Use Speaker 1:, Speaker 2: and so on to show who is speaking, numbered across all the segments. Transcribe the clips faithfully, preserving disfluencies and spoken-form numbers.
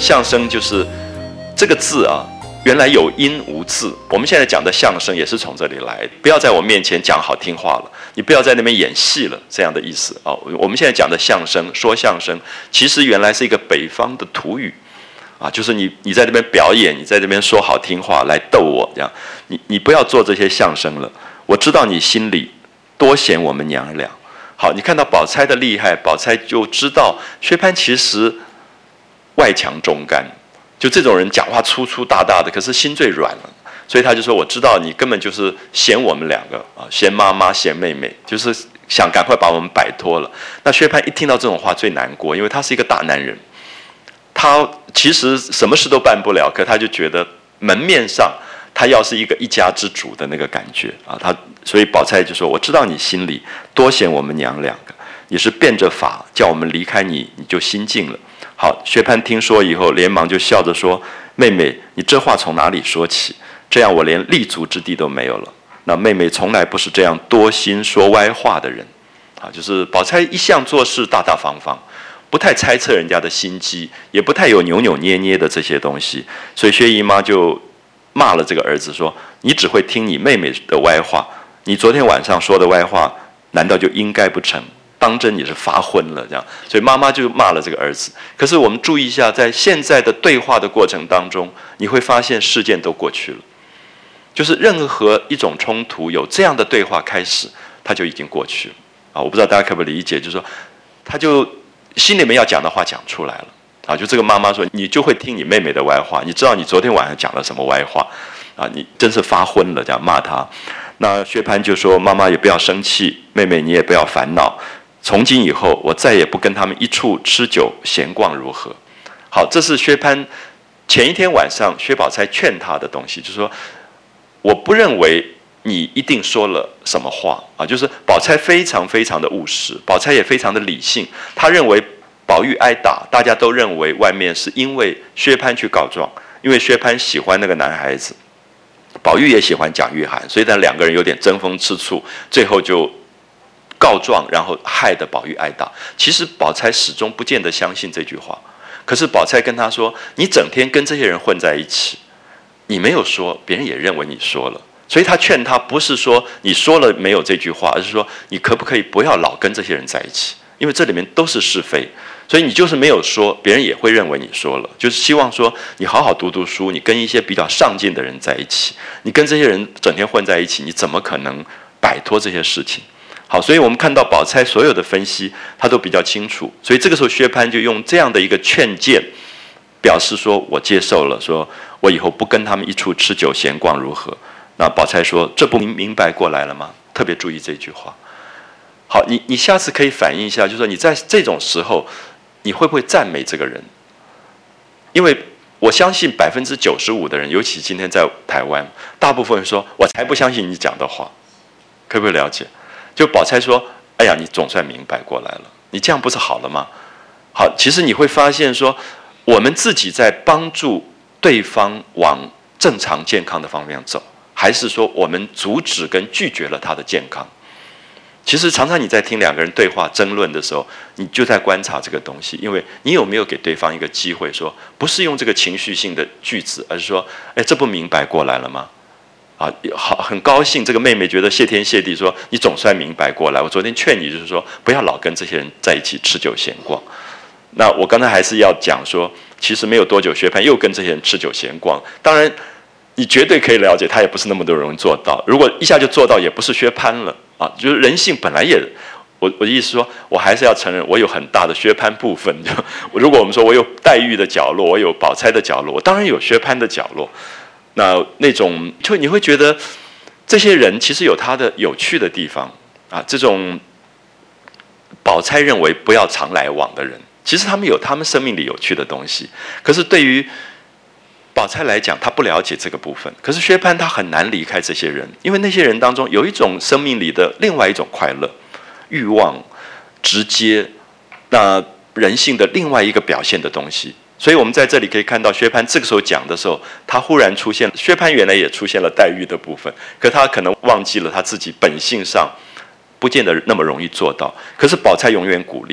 Speaker 1: 相声就是这个字啊，原来有音无字。我们现在讲的相声也是从这里来的。不要在我面前讲好听话了，你不要在那边演戏了，这样的意思啊。我们现在讲的相声，说相声，其实原来是一个北方的土语啊，就是你你在这边表演，你在这边说好听话来逗我，这样你你不要做这些相声了。我知道你心里多嫌我们娘俩。好，你看到宝钗的厉害，宝钗就知道薛蟠其实外强中干，就这种人讲话粗粗大大的，可是心最软了，所以他就说：“我知道你根本就是嫌我们两个啊，嫌妈妈，嫌妹妹，就是想赶快把我们摆脱了。”那薛蟠一听到这种话最难过，因为他是一个大男人，他其实什么事都办不了，可他就觉得门面上他要是一个一家之主的那个感觉啊，他所以宝钗就说：“我知道你心里多嫌我们娘两个，你是变着法叫我们离开你，你就心静了。”好，薛蟠听说以后，连忙就笑着说：“妹妹，你这话从哪里说起？这样我连立足之地都没有了。那妹妹从来不是这样多心说歪话的人，啊，就是宝钗一向做事大大方方，不太猜测人家的心机，也不太有扭扭捏捏的这些东西。所以薛姨妈就骂了这个儿子说：你只会听你妹妹的歪话，你昨天晚上说的歪话，难道就应该不成？当真你是发昏了，这样，所以妈妈就骂了这个儿子。可是我们注意一下，在现在的对话的过程当中，你会发现事件都过去了，就是任何一种冲突有这样的对话开始，它就已经过去了啊！我不知道大家可不可以理解，就是说，他就心里面要讲的话讲出来了啊！就这个妈妈说，你就会听你妹妹的歪话，你知道你昨天晚上讲了什么歪话啊？你真是发昏了，这样骂他。那薛蟠就说：妈妈也不要生气，妹妹你也不要烦恼。从今以后，我再也不跟他们一处吃酒闲逛，如何？好，这是薛蟠前一天晚上薛宝钗劝他的东西，就是说，我不认为你一定说了什么话啊，就是宝钗非常非常的务实，宝钗也非常的理性，她认为宝玉挨打，大家都认为外面是因为薛蟠去告状，因为薛蟠喜欢那个男孩子，宝玉也喜欢蒋玉菡，所以他两个人有点争风吃醋，最后就告状，然后害得宝玉挨打。其实宝钗始终不见得相信这句话，可是宝钗跟他说：你整天跟这些人混在一起，你没有说，别人也认为你说了。所以他劝他不是说你说了没有这句话，而是说你可不可以不要老跟这些人在一起，因为这里面都是是非，所以你就是没有说，别人也会认为你说了。就是希望说你好好读读书，你跟一些比较上进的人在一起，你跟这些人整天混在一起，你怎么可能摆脱这些事情？好，所以我们看到宝钗所有的分析，她都比较清楚。所以这个时候薛蟠就用这样的一个劝谏，表示说我接受了，说我以后不跟他们一处吃酒闲逛，如何？那宝钗说：这不明明白过来了吗？特别注意这句话。好，你你下次可以反映一下，就是说你在这种时候，你会不会赞美这个人？因为我相信百分之九十五的人，尤其今天在台湾，大部分人说：我才不相信你讲的话，可不可以了解？就宝钗说：哎呀，你总算明白过来了，你这样不是好了吗？好，其实你会发现说，我们自己在帮助对方往正常健康的方面走，还是说我们阻止跟拒绝了他的健康？其实常常你在听两个人对话争论的时候，你就在观察这个东西，因为你有没有给对方一个机会说，不是用这个情绪性的句子，而是说：哎，这不明白过来了吗？啊，好，很高兴这个妹妹觉得谢天谢地说，你总算明白过来。我昨天劝你就是说，不要老跟这些人在一起吃酒闲逛。那我刚才还是要讲说，其实没有多久，薛蟠又跟这些人吃酒闲逛。当然，你绝对可以了解，他也不是那么多人做到。如果一下就做到，也不是薛蟠了啊。就是人性本来也，我我的意思说，我还是要承认，我有很大的薛蟠部分。就如果我们说我有黛玉的角落，我有宝钗的角落，我当然有薛蟠的角落。那那种就你会觉得这些人其实有他的有趣的地方啊。这种宝钗认为不要常来往的人，其实他们有他们生命里有趣的东西。可是对于宝钗来讲，她不了解这个部分。可是薛蟠他很难离开这些人，因为那些人当中有一种生命里的另外一种快乐、欲望、直接，那人性的另外一个表现的东西。所以我们在这里可以看到，薛蟠这个时候讲的时候，他忽然出现，薛蟠原来也出现了黛玉的部分，可他可能忘记了他自己本性上不见得那么容易做到。可是宝钗永远鼓励，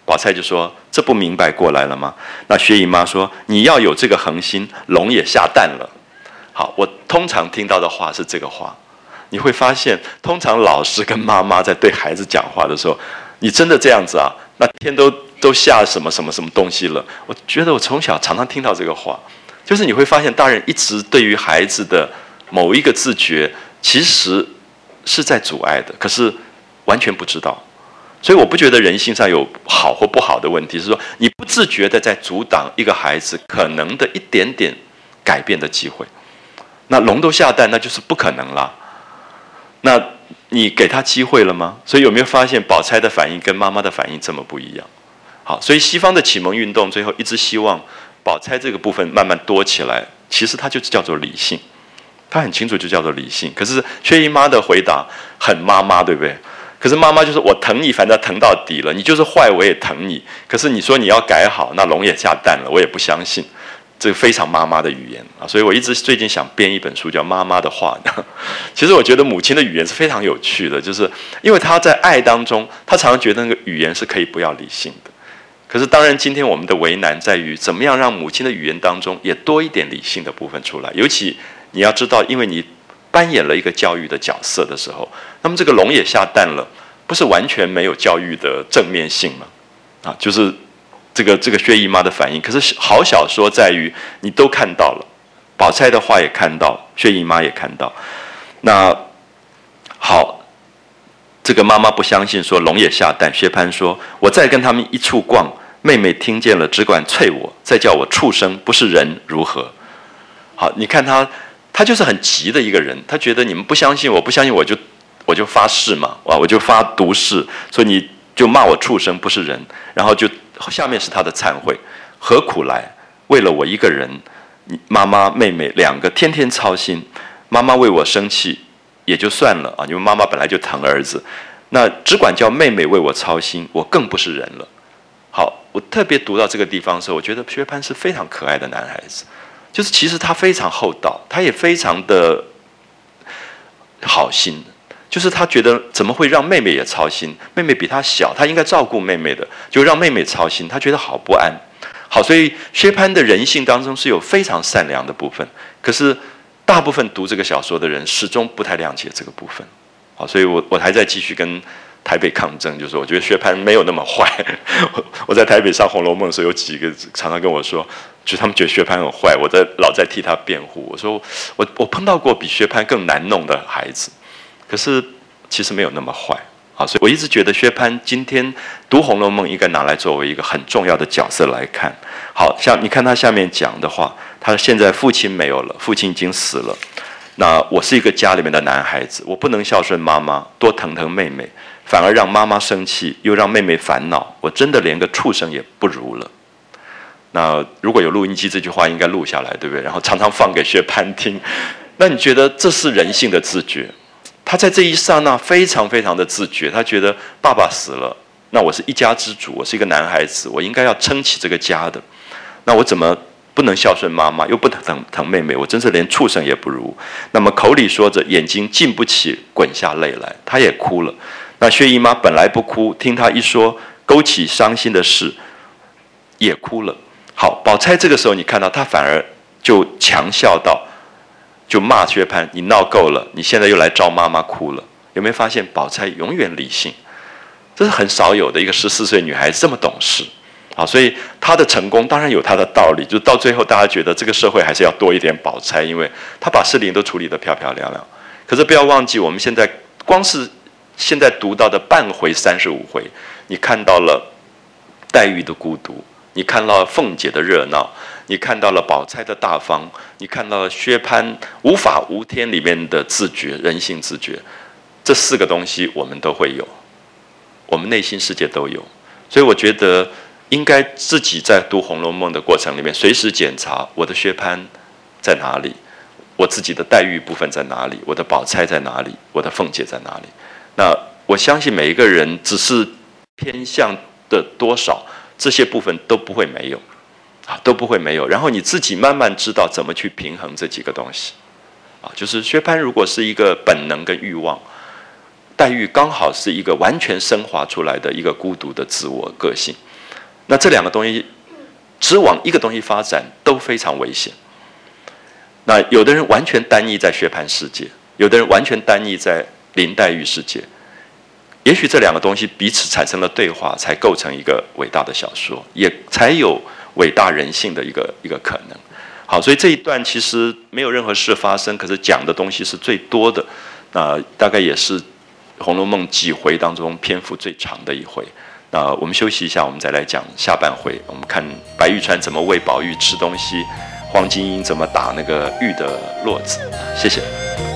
Speaker 1: 宝钗就说：“这不明白过来了吗？”那薛姨妈说：“你要有这个恒心，龙也下蛋了。”好，我通常听到的话是这个话。你会发现，通常老师跟妈妈在对孩子讲话的时候，你真的这样子啊？那天都都下什么什么什么东西了？我觉得我从小常常听到这个话，就是你会发现，大人一直对于孩子的某一个自觉，其实是在阻碍的，可是完全不知道。所以我不觉得人性上有好或不好的问题，是说你不自觉的在阻挡一个孩子可能的一点点改变的机会。那龙都下蛋，那就是不可能啦。那你给他机会了吗？所以有没有发现宝钗的反应跟妈妈的反应这么不一样？好，所以西方的启蒙运动最后一直希望宝钗这个部分慢慢多起来，其实它就叫做理性，它很清楚就叫做理性。可是薛姨妈的回答很妈妈，对不对？可是妈妈就是我疼你，反正疼到底了，你就是坏我也疼你。可是你说你要改好，那龙也下蛋了，我也不相信。这个非常妈妈的语言啊，所以我一直最近想编一本书叫《妈妈的话》。其实我觉得母亲的语言是非常有趣的，就是因为她在爱当中，她常常觉得那个语言是可以不要理性的。可是当然，今天我们的为难在于怎么样让母亲的语言当中也多一点理性的部分出来。尤其你要知道，因为你扮演了一个教育的角色的时候，那么这个龙也下蛋了，不是完全没有教育的正面性吗？啊，就是。这个这个薛姨妈的反应，可是好小说在于你都看到了，宝钗的话也看到，薛姨妈也看到。那好，这个妈妈不相信，说龙也下蛋。薛蟠说：“我再跟他们一处逛，妹妹听见了，只管啐我，再叫我畜生，不是人如何？”好，你看他，他就是很急的一个人，他觉得你们不相信我，不相信我就我就发誓嘛，啊，我就发毒誓，所以你就骂我畜生，不是人，然后就。下面是他的忏悔，何苦来？为了我一个人，妈妈、妹妹两个天天操心。妈妈为我生气也就算了啊，因为妈妈本来就疼儿子，那只管叫妹妹为我操心，我更不是人了。好，我特别读到这个地方的时候，我觉得薛蟠是非常可爱的男孩子，就是其实他非常厚道，他也非常的好心。就是他觉得怎么会让妹妹也操心？妹妹比他小，他应该照顾妹妹的，就让妹妹操心，他觉得好不安。好，所以薛蟠的人性当中是有非常善良的部分，可是大部分读这个小说的人始终不太谅解这个部分。好，所以我我还在继续跟台北抗争，就是我觉得薛蟠没有那么坏。我我在台北上《红楼梦》的时候，有几个常常跟我说，就他们觉得薛蟠很坏，我在老在替他辩护。我说我我碰到过比薛蟠更难弄的孩子。可是其实没有那么坏，好，所以我一直觉得薛蟠今天读《红楼梦》应该拿来作为一个很重要的角色来看。好像你看他下面讲的话，他现在父亲没有了，父亲已经死了。那我是一个家里面的男孩子，我不能孝顺妈妈，多疼疼妹妹，反而让妈妈生气，又让妹妹烦恼，我真的连个畜生也不如了。那如果有录音机，这句话应该录下来，对不对？然后常常放给薛蟠听。那你觉得这是人性的自觉？他在这一刹那非常非常的自觉，他觉得爸爸死了，那我是一家之主，我是一个男孩子，我应该要撑起这个家的。那我怎么不能孝顺妈妈，又不能疼疼妹妹？我真是连畜生也不如。那么口里说着，眼睛禁不起滚下泪来，他也哭了。那薛姨妈本来不哭，听他一说，勾起伤心的事，也哭了。好，宝钗这个时候你看到她反而就强笑道。就骂薛蟠，你闹够了，你现在又来招妈妈哭了。有没有发现宝钗永远理性？这是很少有的一个十四岁女孩子这么懂事。好，所以她的成功当然有她的道理，就到最后大家觉得这个社会还是要多一点宝钗，因为她把事情都处理得漂漂亮亮。可是不要忘记，我们现在光是现在读到的半回三十五回，你看到了黛玉的孤独，你看到了凤姐的热闹，你看到了宝钗的大方，你看到了薛蟠无法无天里面的自觉，人性自觉，这四个东西我们都会有，我们内心世界都有。所以我觉得应该自己在读《红楼梦》的过程里面，随时检查我的薛蟠在哪里，我自己的黛玉部分在哪里，我的宝钗在哪里，我的凤姐在哪里。那我相信每一个人只是偏向的多少，这些部分都不会没有。啊，都不会没有，然后你自己慢慢知道怎么去平衡这几个东西，啊，就是薛蟠如果是一个本能跟欲望，黛玉刚好是一个完全升华出来的一个孤独的自我个性， 那这两个东西只往一个东西发展都非常危险。那有的人完全单一在薛蟠世界，有的人完全单一在林黛玉世界。也许这两个东西彼此产生了对话，才构成一个伟大的小说，也才有伟大人性的一个一个可能。好，所以这一段其实没有任何事发生，可是讲的东西是最多的，那大概也是《红楼梦》几回当中篇幅最长的一回。那我们休息一下，我们再来讲下半回。我们看白玉川怎么喂宝玉吃东西，黄金英怎么打那个玉的络子。谢谢。